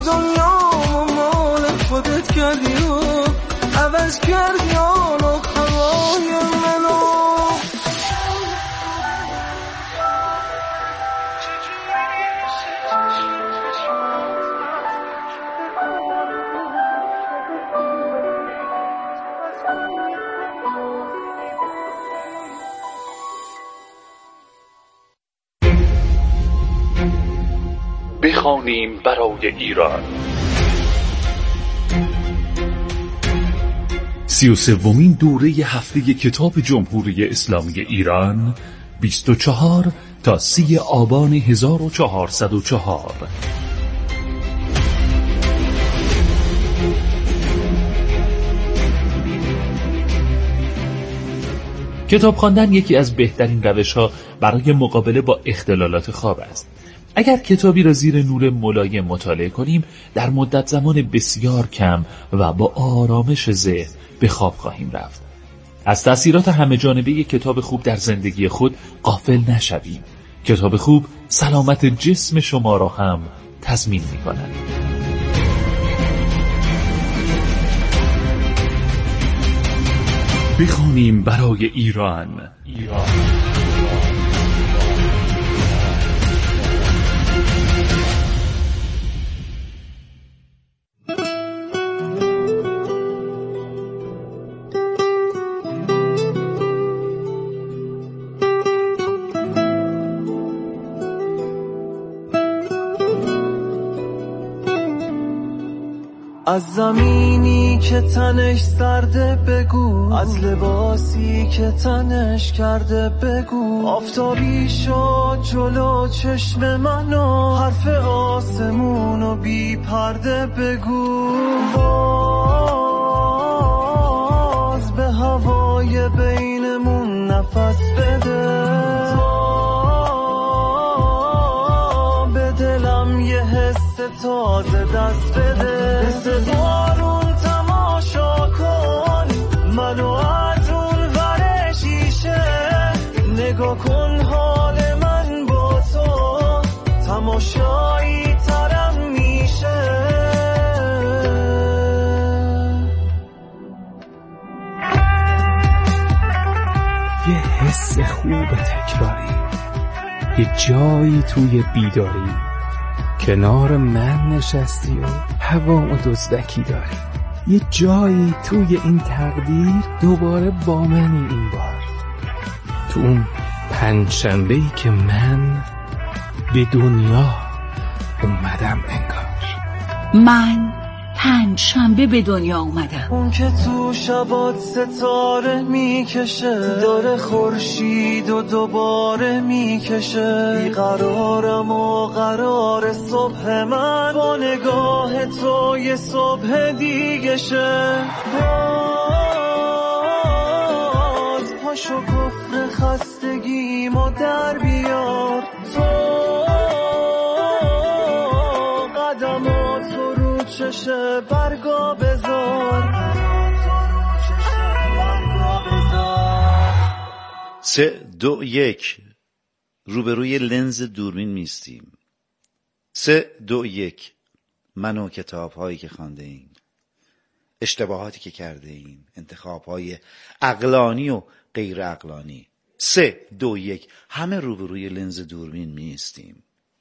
دنیا مال خودت کردی و عوض کردی حال و هوای منو. بخوانیم برای ایران. 33مین دوره هفته کتاب جمهوری اسلامی ایران 24 تا 30 آبان 1404. کتاب خواندن یکی از بهترین روش‌ها برای مقابله با اختلالات خواب است. اگر کتابی را زیر نور ملایم مطالعه کنیم، در مدت زمان بسیار کم و با آرامش ذهن به خواب خواهیم رفت. از تأثیرات همه‌جانبه کتاب خوب در زندگی خود غافل نشویم. کتاب خوب سلامت جسم شما را هم تضمین می‌کند. بخوانیم برای ایران. از زمینی که تنش سرده بگو، از لباسی که تنش کرده بگو، آفتابی شد جلو چشم منو، حرف آسمونو بی پرده بگو، باز به هوای بینمون نفس بده، به دلم یه حس تازه دست بده، بارون تماشا کن منو از اون ور شیشه، نگاه کن حال من با تو تماشایی ترم میشه. یه حس خوب تکراری، یه جایی توی بیداری، کنار من نشستی و هوا و دزدکی داری، یه جایی توی این تقدیر دوباره با منی این بار، تو اون پنجشنبه‌ای که من به دنیا اومدم انگار. من پنجشنبه به دنیا اومدم. اون که تو شبات ستاره میکشه، داره خورشید و دوباره میکشه، بیقرارم و قرار صبح من با نگاه تو یه صبح دیگه شه، باز پاشو کفر خستگیمو در بیار، تو قدماتو رو چشه برگا بذار. 3 2 1 روبروی لنز دوربین میستیم. 3 2 1 من و کتاب‌هایی که خوانده ایم، اشتباهاتی که کرده ایم، انتخاب‌های عقلانی و غیر عقلانی. 3 2 1 همه روبروی لنز دوربین میستیم،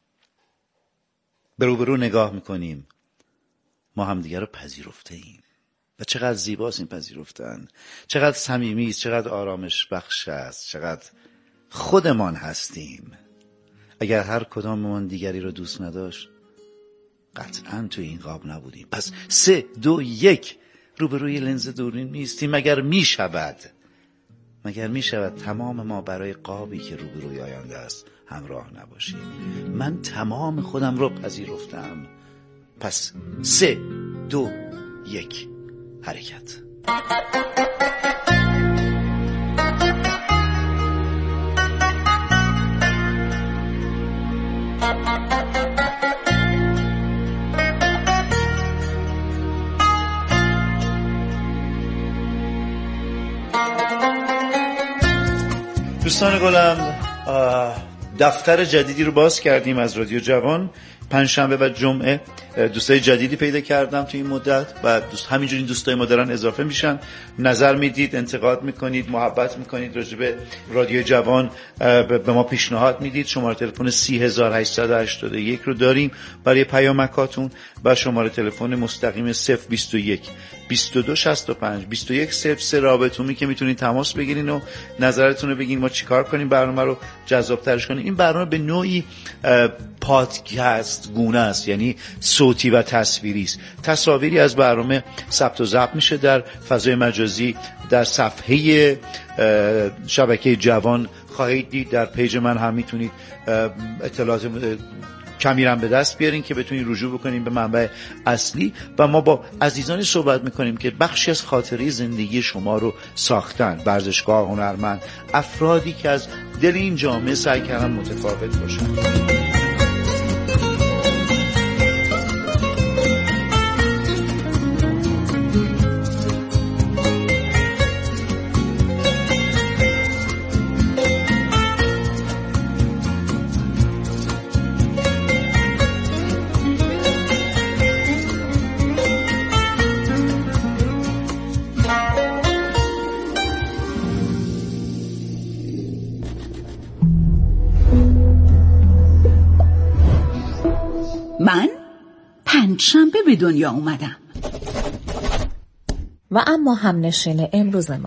به روبرو نگاه میکنیم. ما همدیگر رو پذیرفته ایم و چقدر زیباست این پذیرفتن، چقدر صمیمی است، چقدر آرامش بخش است، چقدر خودمان هستیم. اگر هر کداممان دیگری رو دوست نداشت قطعاً تو این قاب نبودیم. پس 3 2 1 روبروی لنز دوربین میستیم. مگر میشود تمام ما برای قابی که روبروی آینده است همراه نباشیم؟ من تمام خودم رو پذیرفتم. پس 3 2 1 حرکت. دوستان گلم، دفتر جدیدی رو باز کردیم از رادیو جوان. پنجشنبه و جمعه دوستای جدیدی پیدا کردم تو این مدت و همینجوری دوستای ما دارن اضافه میشن. نظر میدید، انتقاد میکنید، محبت میکنید، راجع به رادیو جوان به ما پیشنهاد میدید. شماره تلفن 30881 رو داریم برای پیامکاتون و شماره تلفن مستقیم 021 2265 2103 رابطومی که میتونید تماس بگیرین و نظرتون رو بگین ما چیکار کنیم برنامه رو جذاب‌ترش کنیم. این برنامه به نوعی پادکست گونه است، یعنی صوتی و تصویری است. تصاویری از برنامه ثبت و ضبط میشه در فضای مجازی، در صفحه شبکه جوان خواهید دید. در پیج من هم میتونید اطلاعات کمی رم به دست بیارین که بتونید رجوع بکنین به منبع اصلی و ما با عزیزانی صحبت میکنیم که بخشی از خاطره زندگی شما رو ساختن. ورزشکار، هنرمند، افرادی که از دل این جامعه سعی کردن متفاوت باشن. من پنجشنبه به دنیا اومدم و اما همنشین امروز ما.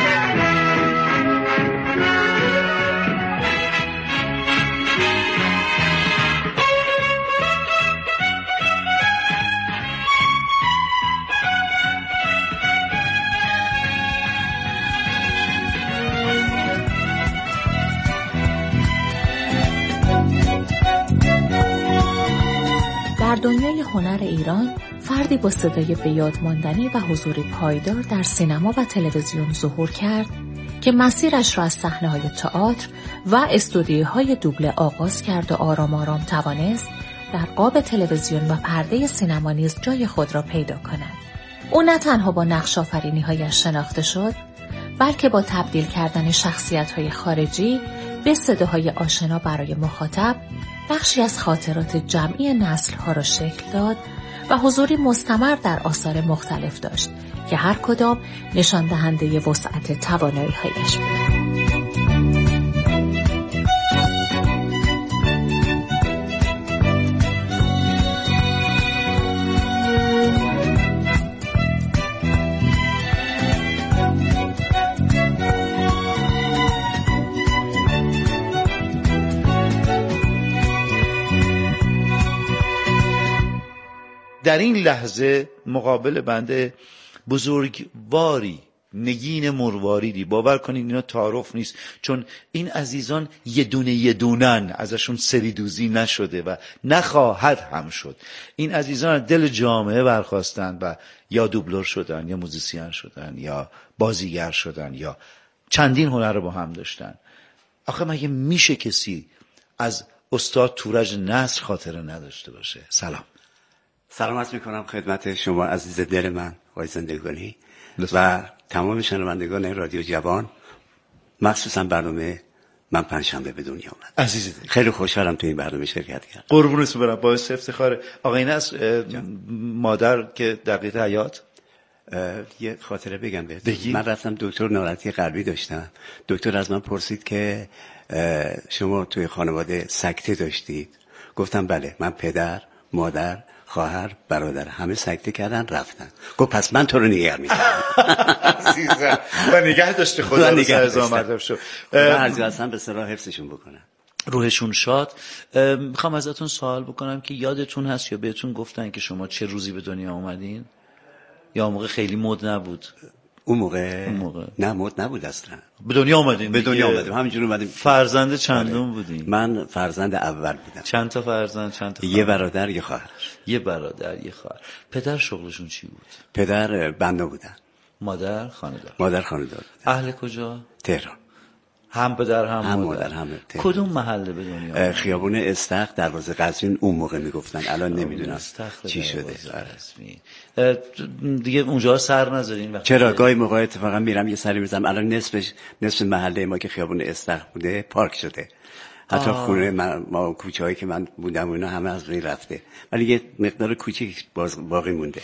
در دنیای هنر ایران فردی با صدای بیاد ماندنی و حضوری پایدار در سینما و تلویزیون ظهور کرد که مسیرش را از صحنه‌های تئاتر و استودیوهای دوبله آغاز کرد و آرام آرام توانست در قاب تلویزیون و پرده سینما نیز جای خود را پیدا کند. او نه تنها با نقش آفرینی‌هایش شناخته شد، بلکه با تبدیل کردن شخصیت‌های خارجی به صداهای آشنا برای مخاطب بخشی از خاطرات جمعی نسل‌ها را شکل داد و حضوری مستمر در آثار مختلف داشت که هر کدام نشان دهنده وسعت توانایی‌هایش بود. در این لحظه مقابل بنده بزرگواری نگین مرواریدی. باور کنید اینا تعارف نیست، چون این عزیزان یه دونن ازشون سریدوزی نشده و نخواهد هم شد. این عزیزان از دل جامعه برخواستن و یا دوبلور شدن یا موزیسین شدن یا بازیگر شدن یا چندین هنر رو با هم داشتن. آخه مگه میشه کسی از استاد تورج نصر خاطره نداشته باشه؟ سلام عرض میکنم خدمت شما عزیز دل من آقای زندگانی و تمام شنوندگان رادیو جوان، مخصوصا برنامه من پنجشنبه به دنیا اومدم. عزیز دل، خیلی خوشحالم تو این برنامه شرکت کردم. قربونت برم، باعث افتخاره. آقای نصر، مادر که دقیقه حیات یه خاطره بگم بهت. من رفتم دکتر ناراحتی قلبی داشتم. دکتر از من پرسید که شما توی خانواده سکته داشتید؟ گفتم بله. من پدر، مادر، خواهر، برادر همه سکته کردن رفتن. گفت پس من تو رو نگه می‌دارم. عزیزم و نگه داشته خدا رو سر زمان مطلب شد. من هرچی هستم به صلاح حفظشون بکنم. روحشون شاد. میخوام ازتون سوال بکنم که یادتون هست یا بهتون گفتن که شما چه روزی به دنیا اومدین؟ یا اون موقع خیلی مد نبود؟ اون موقع نه مد نبود اصلا. به دنیا اومدین؟ به دنیا اومدیم، همینجوری اومدیم. فرزند چندم بودین؟ من فرزند اول بودم. چند تا فرزند، چند تا یه برادر یه خواهر. یه برادر یه خواهر. پدر شغلشون چی بود؟ پدر بنا بودن. مادر خانه‌دار. مادر خانه‌دار بودن. اهل کجا؟ تهران. هم پدر هم مادر هم تهران. کدوم محله به دنیا؟ خیابون استخر دروازه قزوین اون موقع میگفتن، الان نمیدونم چی شده. دیگه اونجا سر نذارین؟ چرا گاهی موقع اتفاقا میرم یه سری میزنم. الان نصف محله ما که خیابون استخر بوده پارک شده. حتی خونه ما کوچه‌هایی که من بودم اینا همه از بین رفته، ولی یه مقدار کوچیک باقی مونده.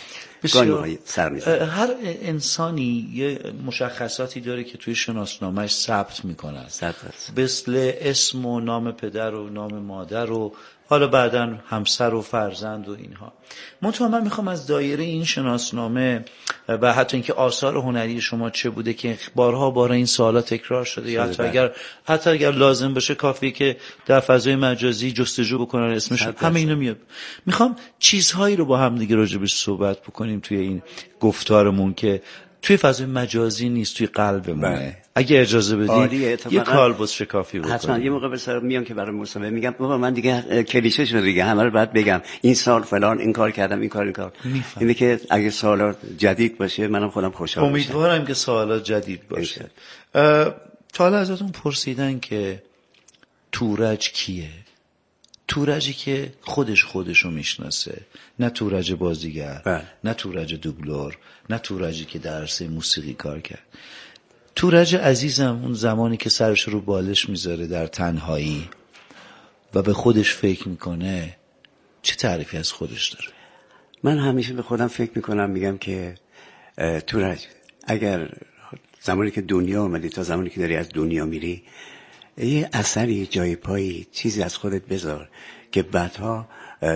هر انسانی یه مشخصاتی داره که توی شناسنامه‌اش ثبت میکنه، مثل اسم و نام پدر و نام مادر و حالا بعداً همسر و فرزند و اینها. من میخوام از دایره این شناسنامه و حتی اینکه آثار هنری شما چه بوده که بارها این سوالا تکرار شده یا حتی اگر لازم باشه کافیه که در فضای مجازی جستجو بکنن اسمش همه اینا میاد. میخوام چیزهایی رو با هم دیگه راجبش صحبت بکنیم توی این گفتارمون که توی فضای مجازی نیست، توی قلبمونه. اگه اجازه بدید یه کالبد شکافی بکنیم. حتما یه موقع به سر میام که برای مصاحبه میگم بابا من دیگه کلیشه شده دیگه، همه رو باید بگم این سال فلان این کار کردم این کار. اینه که اگه سوالات جدید باشه منم خودم خوشحال میشم. امیدوارم که سوالات جدید باشه. تا حالا ازتون پرسیدن که تورج کیه؟ تورجی که خودشو میشناسه، نه تورج بازیگر، نه تورج دوبلور، نه تورجی که در عرصه موسیقی کار کرد. تورج عزیزم اون زمانی که سرش رو بالش میذاره در تنهایی و به خودش فکر میکنه، چه تعریفی از خودش داره؟ من همیشه به خودم فکر میکنم، میگم که تورج اگر زمانی که دنیا اومدی تا زمانی که داری از دنیا میری یه اثری جای پایی چیزی از خودت بذار که بعدها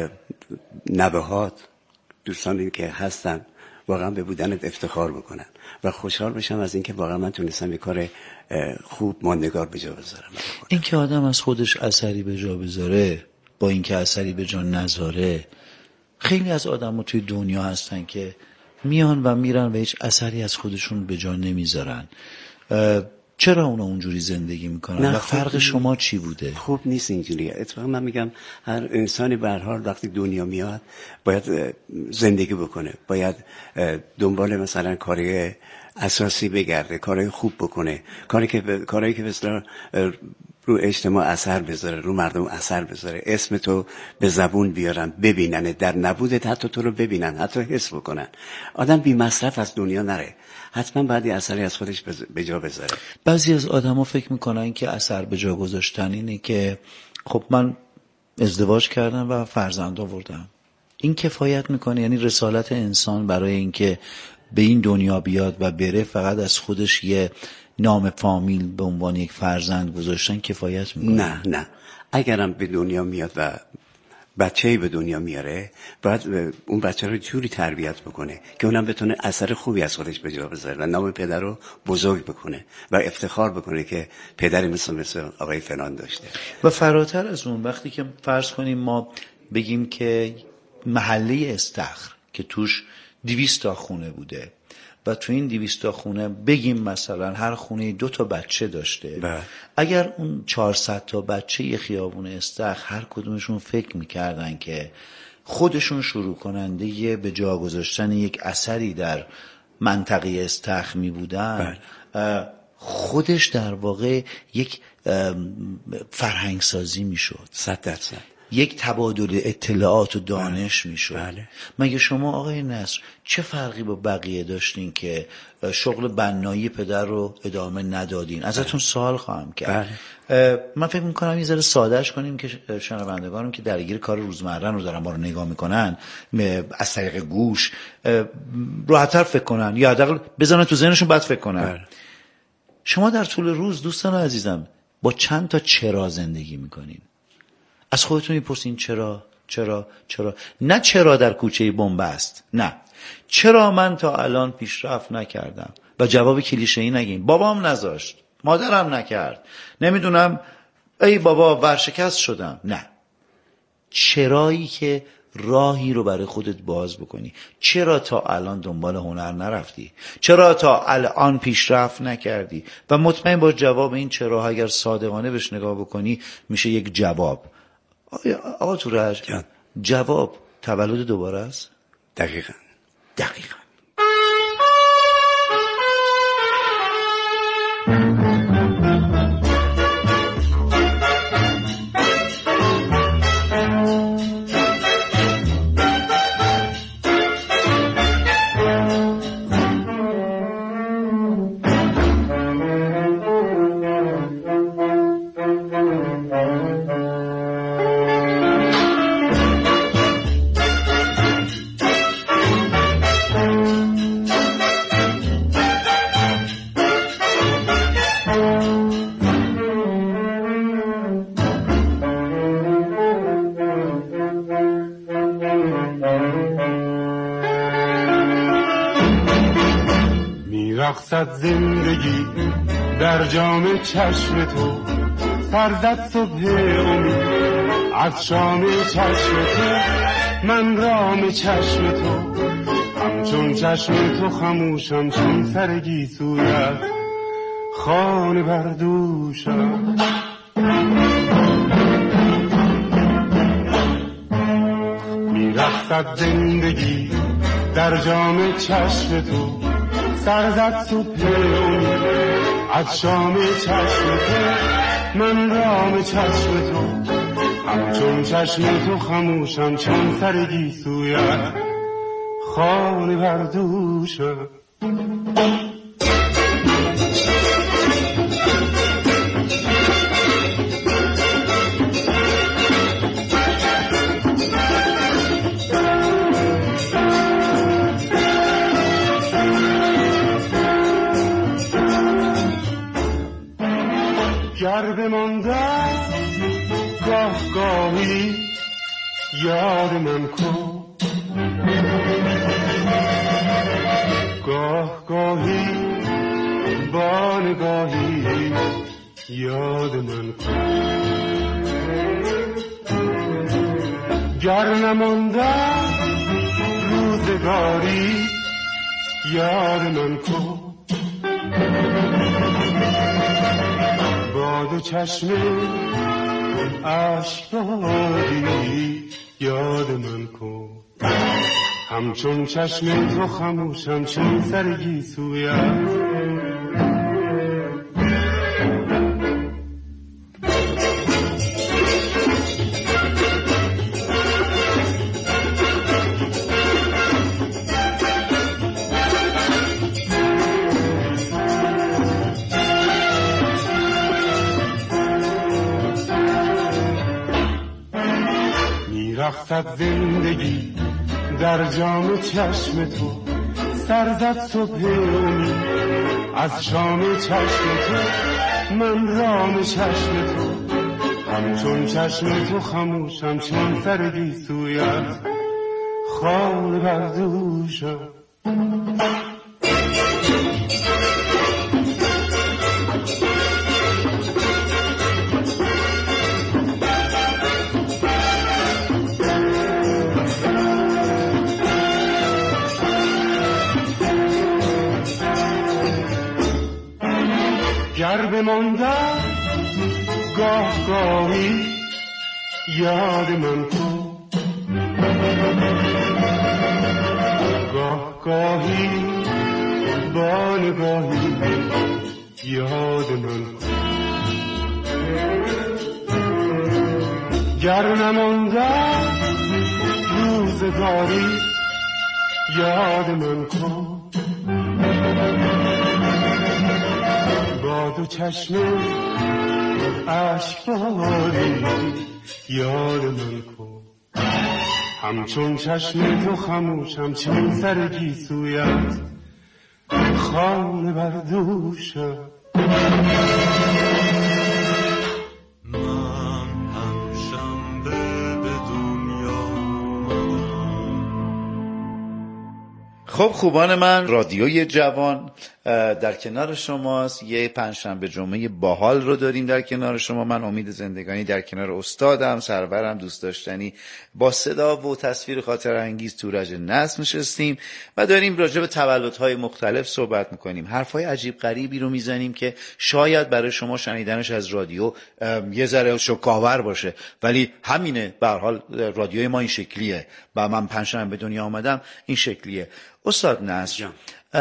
نوهات دوستانی که هستن واقعا به بودنت افتخار بکنن و خوشحال بشم از اینکه واقعا من تونستم یه کار خوب ماندگار به جا بذارم. این که آدم از خودش اثری به جا بذاره با اینکه اثری به جا نذاره، خیلی از آدم‌ها توی دنیا هستن که میان و میرن و هیچ اثری از خودشون به جا نمیذارن. چرا اونا اونجوری زندگی میکنن و فرق شما چی بوده؟ خوب نیست اینجوری. اتفاقا من میگم هر انسانی به هر حال وقتی دنیا میاد باید زندگی بکنه، باید دنبال مثلا کاری اساسی بگرده، کارهای خوب بکنه، کاری که مثلا رو اجتماع اثر بذاره، رو مردم اثر بذاره، اسم تو به زبون بیارن، ببینن، در نبودت حتی تو رو ببینن، حتی حس بکنن. آدم بی مصرف از دنیا نره، حتما باید یه اثری از خودش به جا بذاره. بعضی از آدما فکر میکنن که اثر به جا گذاشتن اینه که خب من ازدواج کردم و فرزند آوردم، این کفایت میکنه؟ یعنی رسالت انسان برای اینکه به این دنیا بیاد و بره فقط از خودش یه نام فامیل به عنوان یک فرزند گذاشتن کفایت میکنه؟ نه. اگرم به دنیا میاد و بچه‌ای به دنیا میاره باید اون بچه رو جوری تربیت بکنه که اونم بتونه اثر خوبی از خودش به جا بذاره و نام پدر رو بزرگ بکنه و افتخار بکنه که پدری مثل آقای فلان داشته. و فراتر از اون، وقتی که فرض کنیم ما بگیم که محله استخر که توش 200 تا خونه بوده و تو این 200 تا خونه بگیم مثلا هر خونه 2 تا بچه داشته، اگر اون 400 تا بچه یه خیابون استخر هر کدومشون فکر میکردن که خودشون شروع کننده یه به جا گذاشتن یک اثری در منطقه استخر می بودن، خودش در واقع یک فرهنگ سازی می شد، 100%. یک تبادل اطلاعات و دانش میشد. مگه شما آقای نصر چه فرقی با بقیه داشتین که شغل بنایی پدر رو ادامه ندادین؟ ازتون سوال خواهم کرد. من فکر میکنم یه ذره سادهش کنیم که شنوندگانم که درگیر کار روزمره رو دارن ما رو نگاه میکنن از طریق گوش راحت‌تر فکر کنن یا حداقل بزنن تو ذهنشون بعد فکر کنن. شما در طول روز دوستان عزیزم با چند تا چرا زندگی میکنین؟ از خودتون میپرسین چرا؟ نه چرا در کوچه بن‌بست، نه چرا من تا الان پیشرفت نکردم و جواب کلیشه‌ای نگین بابام نذاشت، مادرم نکرد، نمیدونم ای بابا ورشکست شدم. نه، چرایی که راهی رو برای خودت باز بکنی. چرا تا الان دنبال هنر نرفتی؟ چرا تا الان پیشرفت نکردی؟ و مطمئن با جواب این چرا اگر صادقانه بهش نگاه بکنی میشه یک جواب. آقا تورج، جواب تولد دوباره است؟ دقیقاً. میرقصد زندگی در جام چشم تو، سرزد صبح امید از شام چشم تو، من رام چشم تو، همچون چشم تو خموشم چون سر گیسویت خانه بردوشم. میرقصد زندگی در جام چشم تو، سرزد صبح امید از شام چشم تو، من رام چشم تو، همچون چشم تو خموشم چون سر گیسویت خانه بردوشم. گر بماندم گاه گاهی یاد من کن، گاه گاهی با نگاهی یاد من کن. گر نماندم روزگاری یاد من کن، با دو چشم عشق باری یاد من کن، همچون چشم تو خموشم چون سر گیسویت. میرقصد زندگی در جام چشم تو، سرزد صبح امید از شام چشم تو، من رام چشم تو، همچون چشم تو خموشم چون سر گیسویت خانه بردوشم. گر بماندم گاه گاهی یاد من کن، گاه گاهی با نگاهی یاد من کن. گر نماندم روزگاری یاد من کن، با دو چشم عشق باری یاد من کن، همچون چشم تو خموشم چون سر گیسویت خانه بردوشم. خب خوبان من، رادیوی جوان در کنار شماست. یه پنجشنبه جمعه باحال رو داریم در کنار شما. من امید زندگانی در کنار استادم، سرورم، دوست داشتنی، با صدا و تصویر خاطر انگیز تورج نصر نشستیم و داریم راجع به تولدهای مختلف صحبت میکنیم. حرفای عجیب غریبی رو میزنیم که شاید برای شما شنیدنش از رادیو یه ذره شوک‌آور باشه، ولی همینه. به هر حال رادیوی ما این شکلیه و من پنجشنبه به دنیا آمدم این شکلیه. استاد نصر،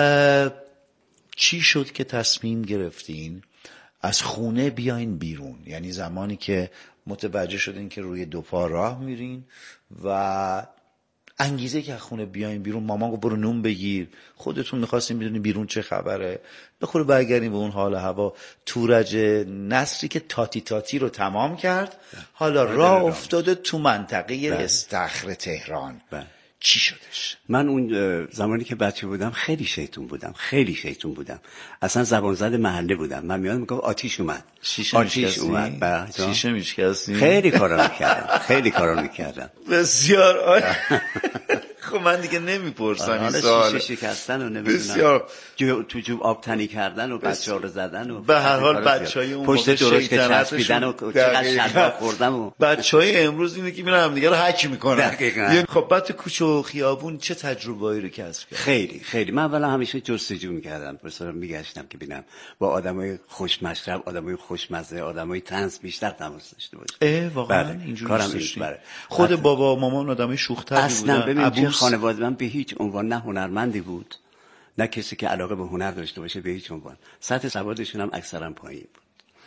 چی شد که تصمیم گرفتین از خونه بیاین بیرون؟ یعنی زمانی که متوجه شدین که روی دو پا راه میرین و انگیزه که از خونه بیاین بیرون، مامان گفت برو نون بگیر، خودتون میخواستین بدونین بیرون چه خبره، بخوره برگردین به اون حال هوا. تورج نصری که تاتی تاتی رو تمام کرد، حالا راه افتاده تو منطقه استخر تهران. چی شدش؟ من اون زمانی که بچه بودم خیلی شیطون بودم. اصلا زبان زد محله بودم. من میادم میگم آتیش اومد. آتیش اومد. شیشه میشکستی؟ خیلی کارا میکردم. بسیار عالی. خب خب من دیگه نمیپرسم این حالا سوال. شیشه شکستن و نمیدونم بسیار تو جوب آب تنی کردن و بچه‌ها رو زدن و به هر حال بچهای اون پشت درشت که چسبیدن و چقدر شلاق خوردن و بچهای امروز اینه که میرن همدیگه رو حک میکنن. دقیقاً. خب بعد تو کوچه و خیابون چه تجربه‌ای رو کسب کردی؟ خیلی من اولا همیشه جستجو میکردم، مثلا میگشتم که ببینم با آدمای خوشمشرب، آدمای خوشمزه، آدمای طنز بیشتر تماس داشته باشم. واقعا اینجوری کارم داشتی؟ بله. خود بابا مامان آدمای شوخ‌طبعی بودن؟ اصلا ببین توی ابوس؟ خانواده من به هیچ عنوان نه هنرمندی بود نه کسی که علاقه به هنر داشته باشه، به هیچ عنوان. سطح سوادشون هم اکثرا پایین بود.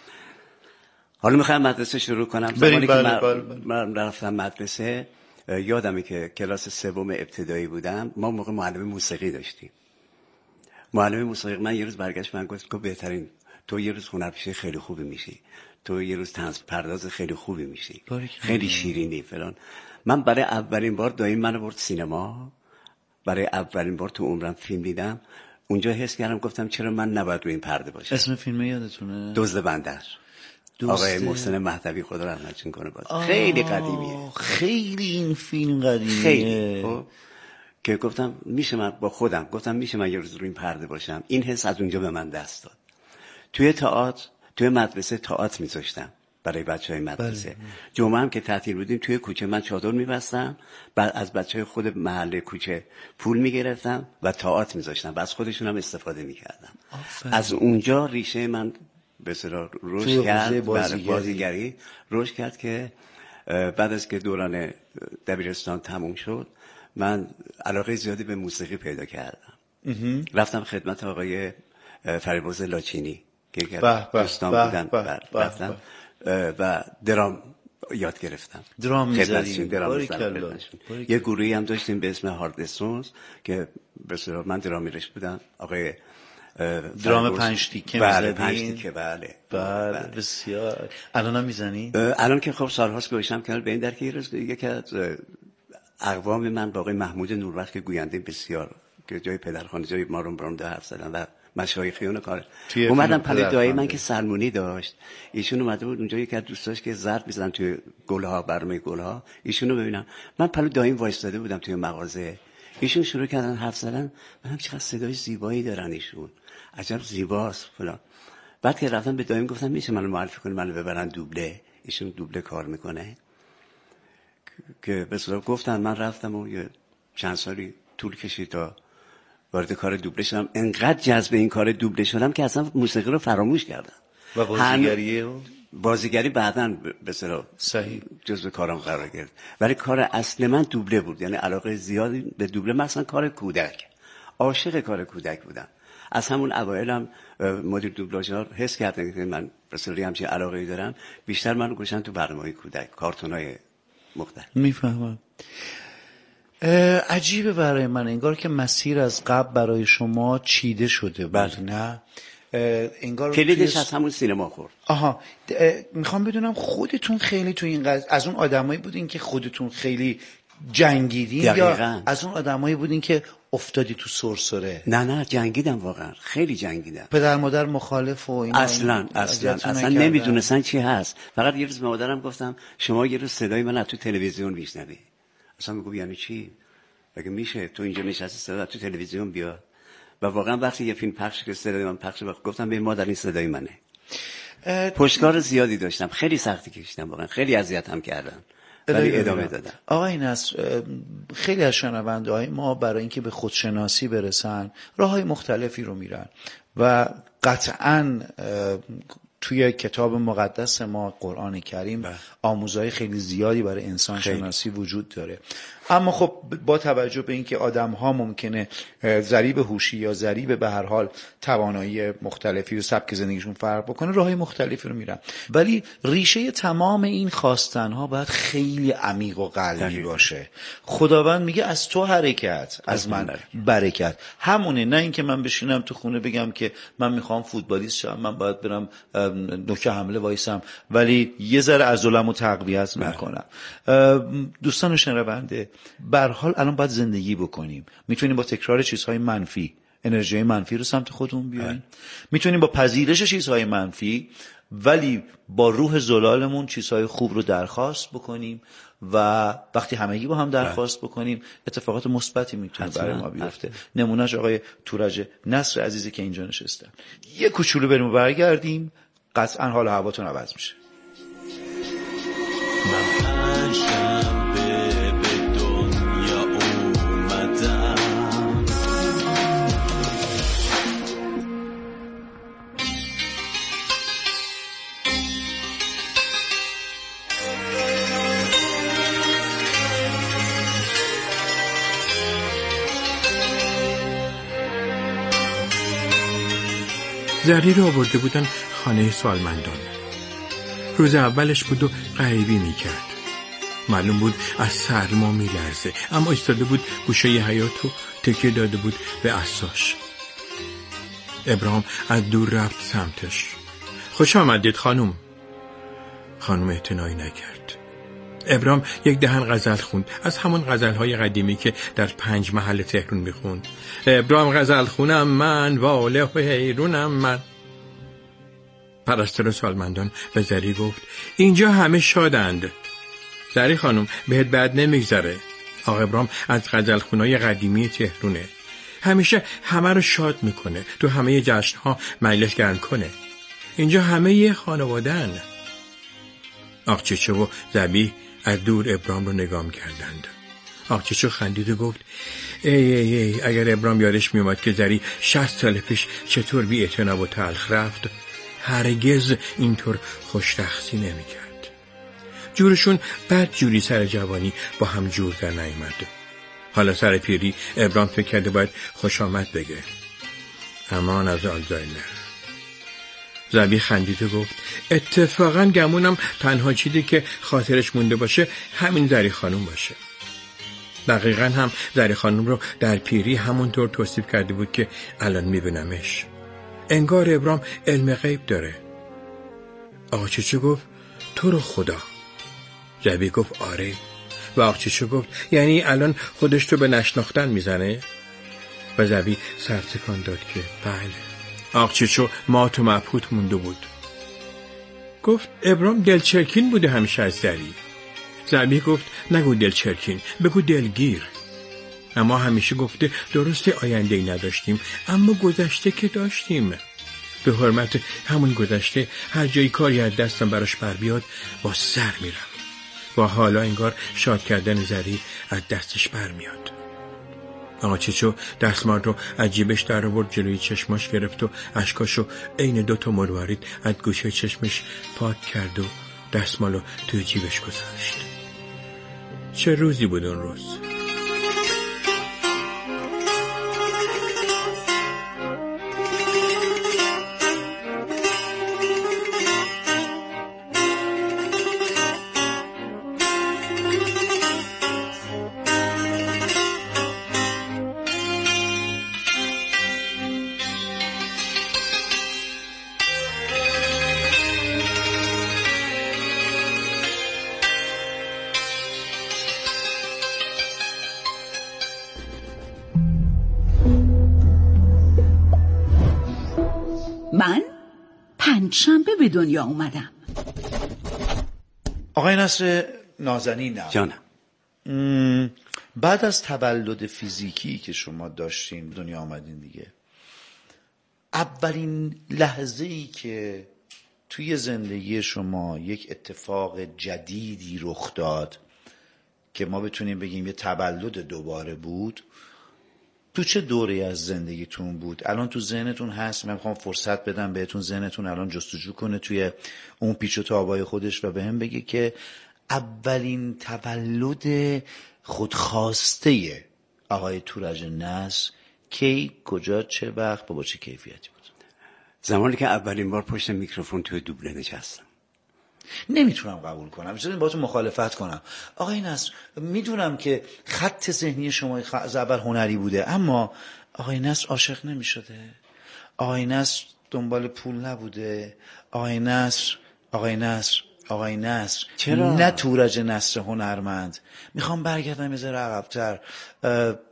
حالا میخوام مدرسه شروع کنم. زمانی که من رفتم مدرسه یادمه که کلاس سوم ابتدایی بودم، ما موقع معلم موسیقی داشتیم. معلم موسیقی من یه روز برگشت من گفت بهترین تو یه روز هنرپیشه خیلی خوبی میشی، تو یه روز طنز پرداز خیلی خوبی میشی، خیلی شیرینی فلان. من برای اولین بار دایم منو برد سینما، برای اولین بار تو عمرم فیلم دیدم. اونجا حس کردم گفتم چرا من نباید روی این پرده باشم. اسم فیلم یادتونه؟ دزد بندر، آقای محسن مهدوی خدا رحمتشون کنه. خیلی قدیمیه، خیلی این فیلم قدیمیه خیلی. که گفتم میشه من با خودم گفتم میشه من یه روز روی این پرده باشم. این حس از اونجا به من دست داد. توی تئاتر، توی مدرسه تئاتر میذاشتم برای بچهای مدرسه. جمعه هم که تعطیل بودیم توی کوچه من چادر میبستم، بعد از بچهای خود محله کوچه پول میگرفتم و تئاتر میذاشتم و از خودشون هم استفاده میکردم. از اونجا ریشه من به اصطلاح رشد کرد، بازیگری رشد کرد که بعد از که دوران دبیرستان تموم شد من علاقه زیادی به موسیقی پیدا کردم. رفتم خدمت آقای فریبرز لاچینی که دوستان بودن، رفتم و درام یاد گرفتم. درام می‌زدیم. یه گروهی هم داشتیم به اسم هارد استونز که به اصطلاح من درامیرش بودم. آقای درام 5 تیکه می‌زدیم. 5 تیکه بله. بسیار. الانم می‌زنی؟ الان که خب سال‌هاست گوشم کنار به این در که یکی از اقوام من با آقای محمود نوربخت که گوینده بسیار که جای پدرخوانده جای مارون برانده حرف زدن و مشایخیون کار اومدن پلی دایی من که سلمونی داشت، ایشون اومده بود اونجا یکی از دوستاش که ضرب می‌زدن توی گل‌ها، برنامه گل‌ها، ایشونو ببینم. من پلی دایی وایساده بودم توی مغازه، ایشون شروع کردن حرف زدن، منم چقدر صدای زیبایی دارن ایشون، عجب زیباست فلان. بعد که رفتم به دایم گفتم میشه منو معرفی کنی منو ببرن دوبله، ایشون دوبله کار میکنه که به اصطلاح گفتن. من رفتم و یه چند سالی طول کشید تا وارد کار دوبله شدم. انقدر جذب این کار دوبله شدم که اصلا موسیقی رو فراموش کردم. و بازیگری بعداً به اصطلاح جزو کارم قرار گرفت، ولی کار اصل من دوبله بود. یعنی علاقه زیادی به دوبله، مثلا کار کودک، عاشق کار کودک بودم. از همون اوایلم مدیر دوبلاژها حس کردن که من به اصطلاح همچین علاقه‌ای دارم، بیشتر منو گذاشتن تو برنامه‌های کودک، کارتونای مختلف. میفهمم. عجیبه برای من، انگار که مسیر از قبل برای شما چیده شده بود. نه انگار کلیدش از همون سینما خورد. میخوام بدونم خودتون خیلی تو این از اون آدمایی بودین که خودتون خیلی جنگیدین یا از اون آدمایی بودین که افتادی تو سرسره؟ نه جنگیدم، واقعا خیلی جنگیدم. پدر مادر مخالف و اینا اصلا نمیدونستن چی هست. فقط یه روز به مادرم گفتم شما یه روز صدای من از تو تلویزیون میشنوی. اصلا میگم یعنی چی؟ اگه میشه تو اینجا نشستی صدا تو تلویزیون بیاد. و واقعا وقتی یه فیلم پخش که صدای من پخش گفتم به مادر این صدای منه. پشتکار زیادی داشتم، خیلی سختی کشیدم، واقعا خیلی اذیتم کردن ولی ادامه دادم. آقای نصر، خیلی از شنونده‌های ما برای اینکه به خودشناسی برسن راههای مختلفی رو میرن و قطعاً توی کتاب مقدس ما قرآن کریم آموزهای خیلی زیادی برای انسان شناسی وجود داره. اما خب با توجه به اینکه آدم‌ها ممکنه ضریب هوشی یا ضریب به هر حال توانایی مختلفی و سبک زندگیشون فرق بکنه، راههای مختلفی رو میرن، ولی ریشه تمام این خواستن‌ها باید خیلی عمیق و قلبی باشه. خداوند میگه از تو حرکت، از من برکت. همونه، نه اینکه من بشینم تو خونه بگم که من میخوام فوتبالیست شم، من باید برم نوک حمله وایسم ولی یه ذره عضلمو تقویت میکنم. دوستان شنونده، به هر حال الان باید زندگی بکنیم. میتونیم با تکرار چیزهای منفی انرژی منفی رو سمت خودمون بیاریم. میتونیم با پذیرش چیزهای منفی ولی با روح زلالمون چیزهای خوب رو درخواست بکنیم و وقتی همگی با هم درخواست بکنیم اتفاقات مثبتی میتونه برای ما بیفته. نمونهش آقای تورج نصر عزیزی که اینجا نشستن. یه کوچولو بریم و برگردیم، قطعا حال و هواتون عوض میشه. زری رو آورده بودن خانه سالمندان. روز اولش بود و غریبی میکرد. معلوم بود از سرما میلرزه، اما ایستاده بود گوشه حیاط و تکیه داده بود به عصاش. ابراهیم از دور رفت سمتش. خوش آمدید خانم. خانم اعتنایی نکرد. ابراهیم یک دهن غزل خوند، از همون غزل‌های قدیمی که در 5 محل تهران میخوند. ابراهیم غزل خونم من، واله و حیرونم من. پرستار سالمندان به زری گفت اینجا همه شادند. زری خانم بهت بد نمیگذره. آقا ابراهیم از غزلخونای قدیمی تهرونه، همیشه همه رو شاد میکنه، تو همه جشنها مجلس گرم کنه. اینجا همه یه خانواده‌ان. آقچچو و ذبیح از دور ابراهیم رو نگاه کردند. آقچچو خندید و گفت ای اگر ابراهیم یادش میومد که زری 60 سال پیش چطور بی اعتنا و تلخ رفت، هرگز اینطور خوش‌رخصی نمی‌کرد. جورشون بد جوری سر جوانی با هم جور در نیامد. حالا سر پیری ابراهیم فکر کرده باید خوش آمد بگه. امان از آلزایمر. ذبیح خندید و گفت اتفاقا گمونم تنها چیزی که خاطرش مونده باشه همین زری خانم باشه. دقیقا هم زری خانم رو در پیری همونطور توصیف کرده بود که الان میبینمش. انگار ابراهیم علم غیب داره. آقچچو گفت تو رو خدا. ذبیح گفت آره. و آقچچو گفت یعنی الان خودش تو به نشناختن میزنه؟ و ذبیح سر تکان داد که بله. آقچچو مات و مبهوت مونده بود. گفت ابراهیم دلچرکین بوده همیشه از زری. ذبیح گفت نگو دلچرکین، بگو دلگیر. اما همیشه گفته درسته آینده‌ای نداشتیم، اما گذشته که داشتیم. به حرمت همون گذشته هر جایی کاری از دستم براش بر بیاد با سر میرم. و حالا انگار شاد کردن زری از دستش بر میاد. آقچچو دستمال رو از جیبش در آورد، جلوی چشماش گرفت و اشکاشو عین 2 مروارید از گوشه چشمش پاک کرد و دستمال رو توی جیبش گذاشت. چه روزی بود اون روز؟ من 5 شنبه به دنیا اومدم. آقای نصر نازنینم جانم، بعد از تولد فیزیکی که شما داشتین دنیا آمدین دیگه، اولین لحظه‌ای که توی زندگی شما یک اتفاق جدیدی رخ داد که ما بتونیم بگیم یه تولد دوباره بود، تو چه دوری از زندگیتون بود؟ الان تو ذهنتون هست؟ من میخوام فرصت بدم بهتون ذهنتون الان جستجو کنه توی اون پیچ و تابای خودش و به هم بگه که اولین تولد خودخواسته آقای تورج نصر کی، کجا، چه وقت، با چه کیفیتی بود؟ زمانی که اولین بار پشت میکروفون توی دوبله نشستم. نمیتونم قبول کنم، چون باهاتون مخالفت کنم. آقای نصر میدونم که خط ذهنی شما از اول هنری بوده، اما آقای نصر عاشق نمیشده، آقای نصر دنبال پول نبوده، آقای نصر چرا؟ نه تورج نصر هنرمند. میخوام برگردم یه ذره عقب‌تر.